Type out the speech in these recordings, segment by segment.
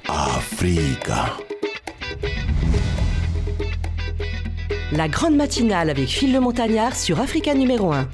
Africa. La grande matinale avec Phil le Montagnard sur Africa numéro 1.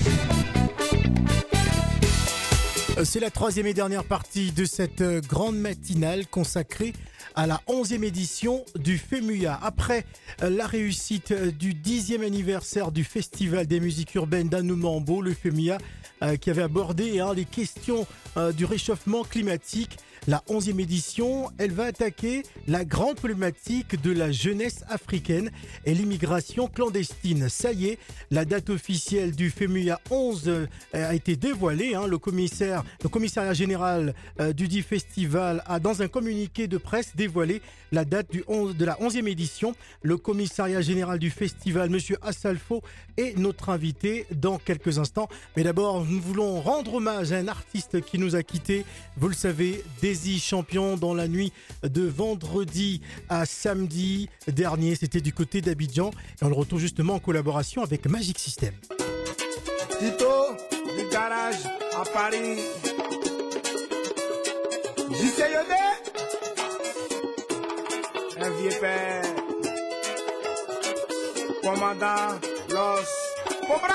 C'est la troisième et dernière partie de cette grande matinale consacrée à la 11e édition du FEMUYA. Après la réussite du 10e anniversaire du Festival des musiques urbaines d'Anoumambo, le FEMUYA qui avait abordé les questions du réchauffement climatique. La 11e édition, elle va attaquer la grande problématique de la jeunesse africaine et l'immigration clandestine. Ça y est, la date officielle du FEMUYA 11 a été dévoilée. Le commissariat général du dit festival a, dans un communiqué de presse, dévoilé la date de la 11e édition. Le commissariat général du festival, M. Assalfo, est notre invité dans quelques instants. Mais d'abord, nous voulons rendre hommage à un artiste qui nous a quittés. Vous le savez, Desi Champion, dans la nuit de vendredi à samedi dernier. C'était du côté d'Abidjan. Et on le retrouve justement en collaboration avec Magic System. Tito, du garage à Paris. JC Yodé, un vieux père. Commandant Los Cobra.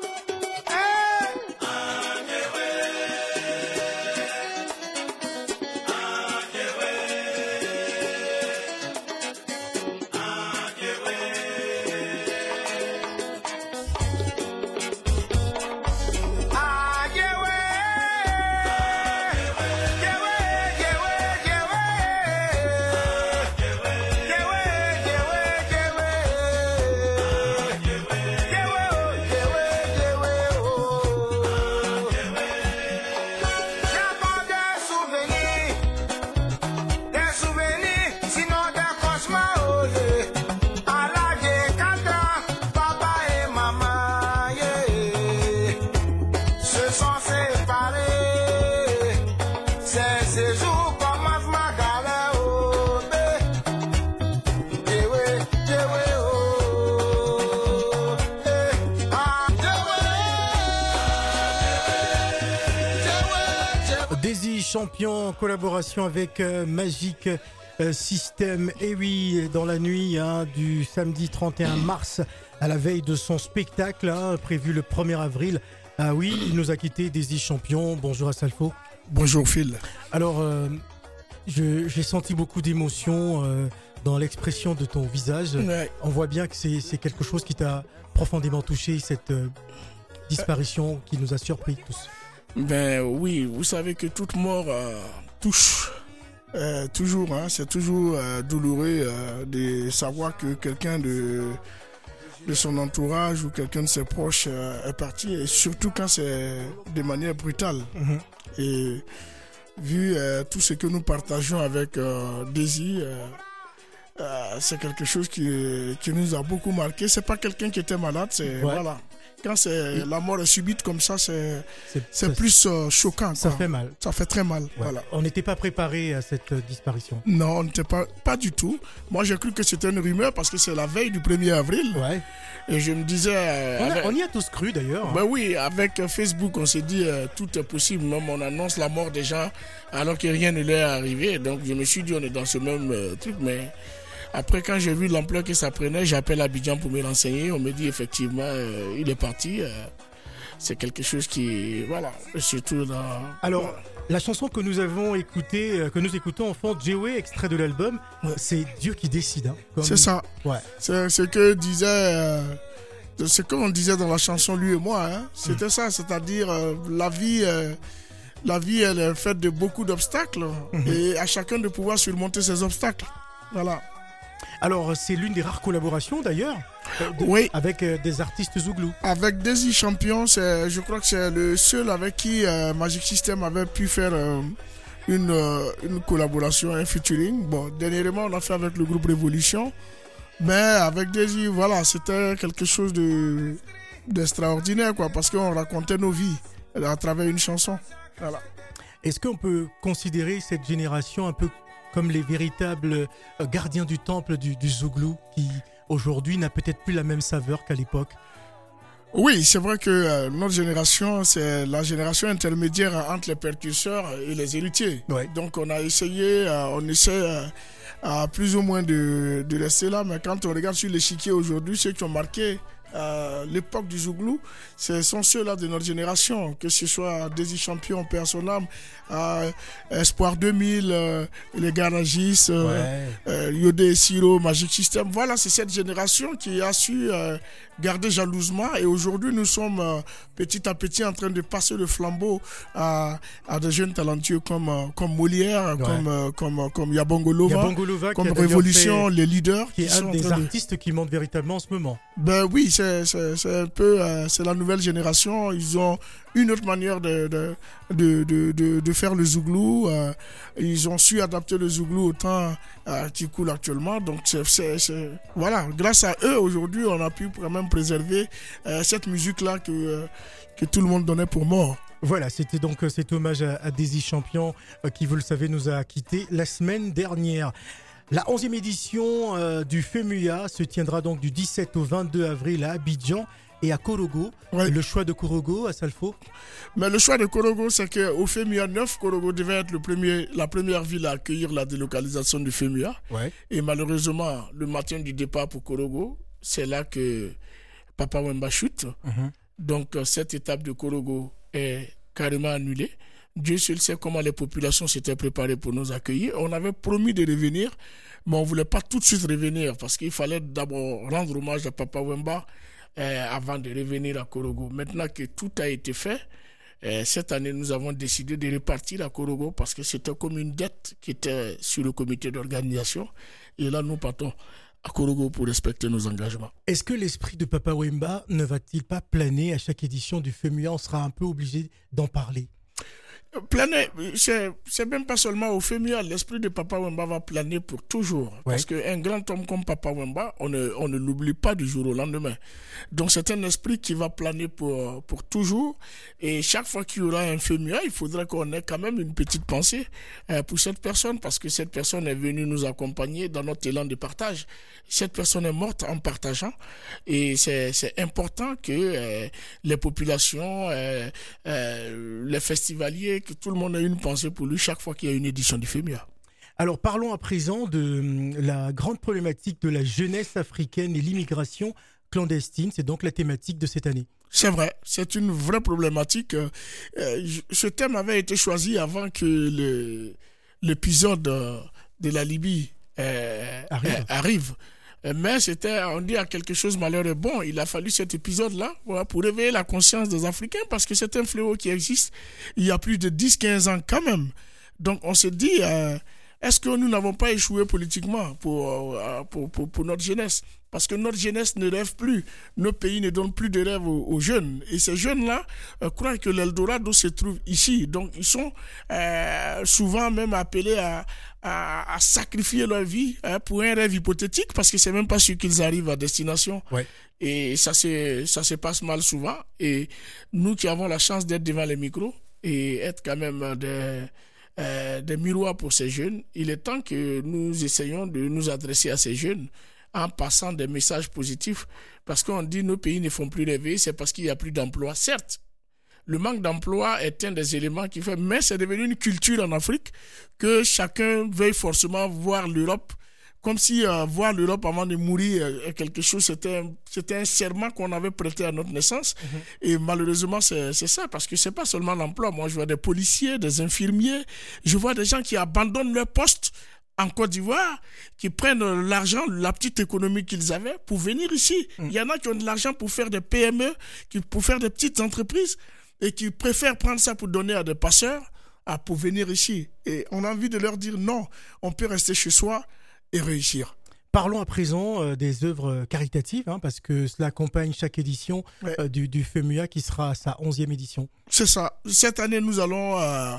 Champion en collaboration avec Magic System. Et oui, dans la nuit du samedi 31 mars, à la veille de son spectacle prévu le 1er avril. Ah oui, il nous a quitté, Desi Champion. Bonjour Assalfo. Bonjour Phil. Alors, j'ai senti beaucoup d'émotion dans l'expression de ton visage. Ouais. On voit bien que c'est quelque chose qui t'a profondément touché, cette disparition qui nous a surpris tous. Ben oui, vous savez que toute mort touche toujours. C'est toujours douloureux de savoir que quelqu'un de son entourage ou quelqu'un de ses proches est parti, et surtout quand c'est de manière brutale. Mm-hmm. Et vu tout ce que nous partageons avec Desi, c'est quelque chose qui nous a beaucoup marqué. C'est pas quelqu'un qui était malade, voilà. Quand la mort est subite comme ça, c'est plus choquant. Ça fait mal. Ça fait très mal. Ouais. Voilà. On n'était pas préparé à cette disparition. Non, on n'était pas du tout. Moi, j'ai cru que c'était une rumeur parce que c'est la veille du 1er avril. Ouais. Et je me disais... on y a tous cru d'ailleurs. Ben oui, avec Facebook, on s'est dit tout est possible. Même on annonce la mort des gens alors que rien ne leur est arrivé. Donc je me suis dit on est dans ce même truc, mais... Après, quand j'ai vu l'ampleur que ça prenait, j'appelle Abidjan pour me renseigner. On me dit effectivement, il est parti. C'est quelque chose qui, voilà, surtout dans... Alors, la chanson que nous avons écoutée, que nous écoutons en fond, Djewe, extrait de l'album, c'est Dieu qui décide. C'est ça. Ouais. C'est ce que disait... ce qu'on disait dans la chanson, lui et moi. C'était ça, c'est-à-dire la vie, elle est faite de beaucoup d'obstacles. Et à chacun de pouvoir surmonter ces obstacles. Voilà. Alors, c'est l'une des rares collaborations d'ailleurs, oui, avec des artistes zouglous. Avec Desi Champion, je crois que c'est le seul avec qui Magic System avait pu faire une collaboration, un featuring. Bon, dernièrement, on a fait avec le groupe Révolution, mais avec Desi, voilà, c'était quelque chose d'extraordinaire, quoi, parce qu'on racontait nos vies à travers une chanson. Voilà. Est-ce qu'on peut considérer cette génération un peu comme les véritables gardiens du temple du zouglou qui aujourd'hui n'a peut-être plus la même saveur qu'à l'époque? Oui, c'est vrai que notre génération, c'est la génération intermédiaire entre les percusseurs et les héritiers. Ouais. Donc on a essayé, on essaie plus ou moins de rester là, mais quand on regarde sur l'échiquier aujourd'hui, ceux qui ont marqué l'époque du Zouglou, ce sont ceux-là de notre génération, que ce soit Desi Champion, Père son âme, Espoir 2000, les Garagistes, Yodé et Siro, Magic System. Voilà, c'est cette génération qui a su garder jalousement, et aujourd'hui nous sommes petit à petit en train de passer le flambeau à des jeunes talentueux comme Molière, comme Yabongolova, comme Révolution, les leaders. Qui est un des artistes qui montent véritablement en ce moment. Ben oui, c'est un peu c'est la nouvelle génération. Ils ont une autre manière de faire le zouglou. Ils ont su adapter le zouglou au temps qui coule actuellement. Donc voilà, grâce à eux aujourd'hui, on a pu quand même préserver cette musique-là que tout le monde donnait pour mort. Voilà, c'était donc cet hommage à Desi Champion qui, vous le savez, nous a quittés la semaine dernière. La 11e édition du FEMUYA se tiendra donc du 17 au 22 avril à Abidjan et à Korogo. Ouais. Le choix de Korogo à Salfo? Mais le choix de Korogo, c'est qu'au FEMUYA 9, Korogo devait être la première ville à accueillir la délocalisation du FEMUYA. Ouais. Et malheureusement, le matin du départ pour Korogo, c'est là que Papa Wemba chute. Donc cette étape de Korogo est carrément annulée. Dieu seul sait comment les populations s'étaient préparées pour nous accueillir. On avait promis de revenir, mais on ne voulait pas tout de suite revenir parce qu'il fallait d'abord rendre hommage à Papa Wemba avant de revenir à Korogo. Maintenant que tout a été fait, cette année, nous avons décidé de repartir à Korogo parce que c'était comme une dette qui était sur le comité d'organisation. Et là, nous partons à Korogo pour respecter nos engagements. Est-ce que l'esprit de Papa Wemba ne va-t-il pas planer à chaque édition du FEMUYA? On sera un peu obligé d'en parler. Planer, c'est même pas seulement au FEMUYA. L'esprit de Papa Wemba va planer pour toujours. Ouais. Parce qu'un grand homme comme Papa Wemba, on ne l'oublie pas du jour au lendemain. Donc c'est un esprit qui va planer pour toujours. Et chaque fois qu'il y aura un FEMUYA, il faudra qu'on ait quand même une petite pensée pour cette personne. Parce que cette personne est venue nous accompagner dans notre élan de partage. Cette personne est morte en partageant. Et c'est important que les populations, les festivaliers, que tout le monde ait une pensée pour lui chaque fois qu'il y a une édition du FEMUYA. Alors parlons à présent de la grande problématique de la jeunesse africaine et l'immigration clandestine. C'est donc la thématique de cette année. C'est vrai, c'est une vraie problématique. Ce thème avait été choisi avant que l'épisode de la Libye arrive. Mais on dit à quelque chose malheureux. Bon, il a fallu cet épisode-là pour réveiller la conscience des Africains parce que c'est un fléau qui existe il y a plus de 10-15 ans quand même. Donc on se dit, est-ce que nous n'avons pas échoué politiquement pour notre jeunesse? Parce que notre jeunesse ne rêve plus. Nos pays ne donnent plus de rêve aux jeunes. Et ces jeunes-là croient que l'Eldorado se trouve ici. Donc ils sont souvent même appelés à sacrifier leur vie pour un rêve hypothétique parce que c'est même pas sûr qu'ils arrivent à destination. Ouais. Et ça se passe mal souvent. Et nous qui avons la chance d'être devant les micros et être quand même des miroirs pour ces jeunes, il est temps que nous essayions de nous adresser à ces jeunes en passant des messages positifs. Parce qu'on dit nos pays ne font plus rêver, c'est parce qu'il n'y a plus d'emploi. Certes, le manque d'emploi est un des éléments qui fait, mais c'est devenu une culture en Afrique que chacun veuille forcément voir l'Europe, comme si voir l'Europe avant de mourir est quelque chose, c'était un serment qu'on avait prêté à notre naissance. Et malheureusement, c'est ça, parce que c'est pas seulement l'emploi. Moi, je vois des policiers, des infirmiers, je vois des gens qui abandonnent leur poste en Côte d'Ivoire, qui prennent l'argent, la petite économie qu'ils avaient pour venir ici. Il y en a qui ont de l'argent pour faire des PME, pour faire des petites entreprises, et qui préfèrent prendre ça pour donner à des passeurs, pour venir ici. Et on a envie de leur dire non, on peut rester chez soi et réussir. Parlons à présent des œuvres caritatives, parce que cela accompagne chaque édition du FEMUYA qui sera à sa 11e édition. C'est ça. Cette année, nous allons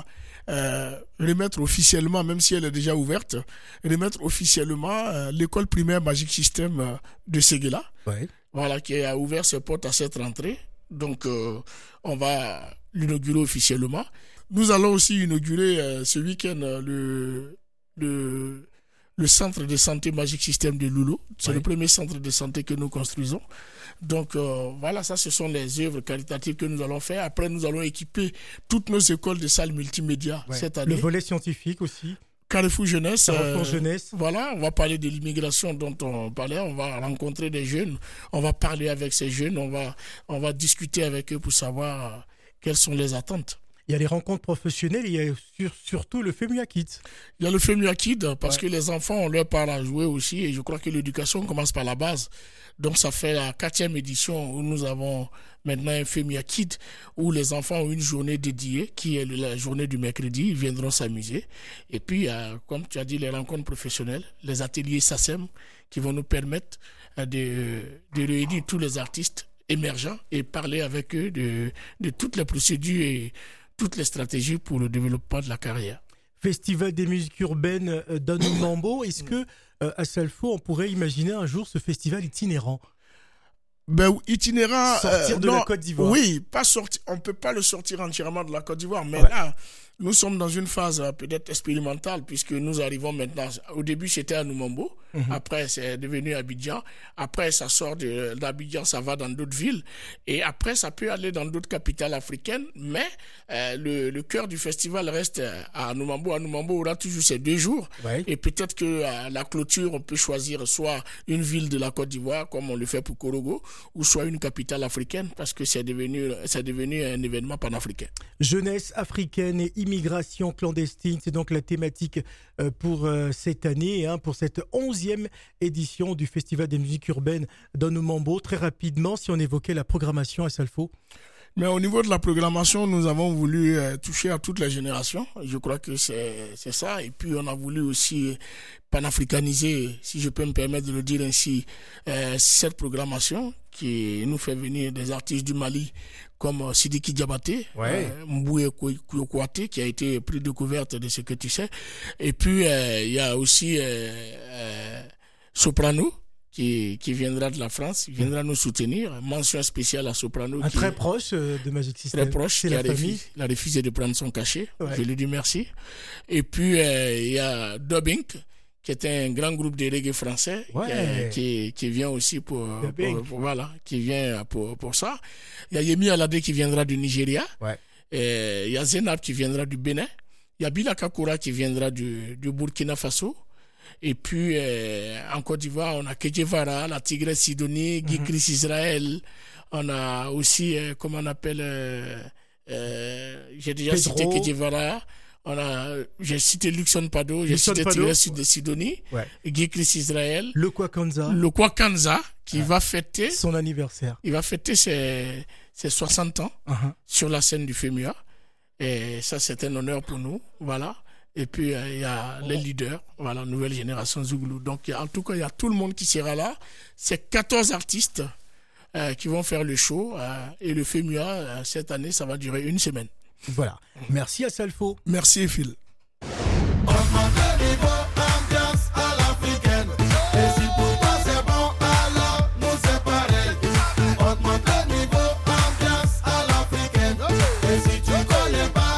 remettre officiellement, même si elle est déjà ouverte, remettre officiellement l'école primaire Magic System de Séguéla, voilà, qui a ouvert ses portes à cette rentrée. Donc, on va l'inaugurer officiellement. Nous allons aussi inaugurer ce week-end le le centre de santé Magic System de Loulo. C'est Oui. le premier centre de santé que nous construisons. Donc voilà, ça ce sont les œuvres caritatives que nous allons faire. Après, nous allons équiper toutes nos écoles de salles multimédia Ouais. cette année. Le volet scientifique aussi. Carrefour Jeunesse. Carrefour Jeunesse. Voilà, on va parler de l'immigration dont on parlait. On va rencontrer des jeunes. On va parler avec ces jeunes. On va discuter avec eux pour savoir quelles sont les attentes. Il y a les rencontres professionnelles, il y a surtout le FEMUA Kids. Il y a le FEMUA Kid parce Ouais. que les enfants ont leur part à jouer aussi et je crois que l'éducation commence par la base. Donc ça fait la 4e édition où nous avons maintenant un FEMUA Kid où les enfants ont une journée dédiée qui est la journée du mercredi. Ils viendront s'amuser. Et puis, comme tu as dit, les rencontres professionnelles, les ateliers SACEM qui vont nous permettre de réunir tous les artistes émergents et parler avec eux de toutes les procédures et toutes les stratégies pour le développement de la carrière. Festival des musiques urbaines d'Anoumambo. Est-ce que à Salfo, on pourrait imaginer un jour ce festival itinérant? Ben, itinérant. Sortir de la Côte d'Ivoire. Oui, pas sortir. On ne peut pas le sortir entièrement de la Côte d'Ivoire. Mais Ouais. là, nous sommes dans une phase peut-être expérimentale puisque nous arrivons maintenant. Au début, c'était à Noumambo. Après, c'est devenu Abidjan. Après, ça sort d'Abidjan, ça va dans d'autres villes. Et après, ça peut aller dans d'autres capitales africaines. Mais le cœur du festival reste à Noumambo. À Noumambo, on aura toujours ces 2 jours. Ouais. Et peut-être que la clôture, on peut choisir soit une ville de la Côte d'Ivoire, comme on le fait pour Korogo, ou soit une capitale africaine, parce que c'est devenu un événement panafricain. Jeunesse africaine et immigration clandestine, c'est donc la thématique pour cette année, pour cette 11e édition du Festival des musiques urbaines d'Anoumambo. Très rapidement, si on évoquait la programmation à Salfo. Mais au niveau de la programmation, nous avons voulu toucher à toutes les générations. Je crois que c'est ça. Et puis, on a voulu aussi panafricaniser, si je peux me permettre de le dire ainsi, cette programmation qui nous fait venir des artistes du Mali comme Sidiki Diabaté, Mboué Kouyaté, qui a été prix découverte de ce que tu sais. Et puis, il y a aussi Soprano, qui viendra de la France, il viendra nous soutenir. Mention spéciale à Soprano. Très proche de Magic System. Très proche, c'est qui la famille. a refusé de prendre son cachet. Ouais. Je lui dis merci. Et puis, il y a Dubbing, qui est un grand groupe de reggae français, qui vient aussi qui vient pour ça. Il y a Yemi Alade qui viendra du Nigeria. Ouais. Il y a Zenab qui viendra du Bénin. Il y a Bila Kakura qui viendra du Burkina Faso. Et puis, en Côte d'Ivoire, on a Kedjevara, la Tigresse Sidonie, Guy Chris Israël. On a aussi, comment on appelle, j'ai déjà Pedro. cité Kedjevara. J'ai cité Luxon Pado, j'ai Luxon cité Pado. Tigresse de Sidonie, Guy Chris Israël. Le Kwakanza, Le Kwakanza, qui va fêter, son anniversaire. il va fêter ses 60 ans sur la scène du FEMUA. Et ça, c'est un honneur pour nous. Voilà. Et puis, il y a les leaders, voilà, nouvelle génération Zouglou. Donc, en tout cas, il y a tout le monde qui sera là. C'est 14 artistes qui vont faire le show. Et le FEMUA, cette année, ça va durer 1 semaine. Voilà. Merci à Salfo. Merci, Phil.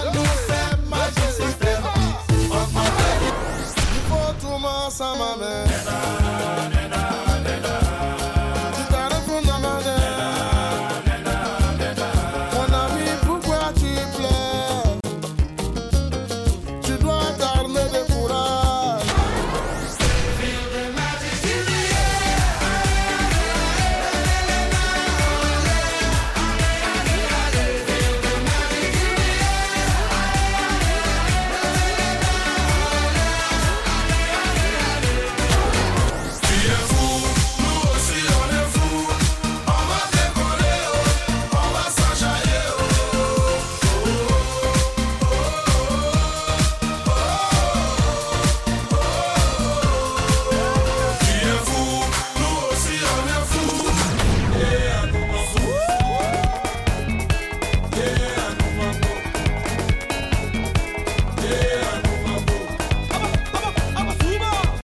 Il faut tout le monde s'en m'amène.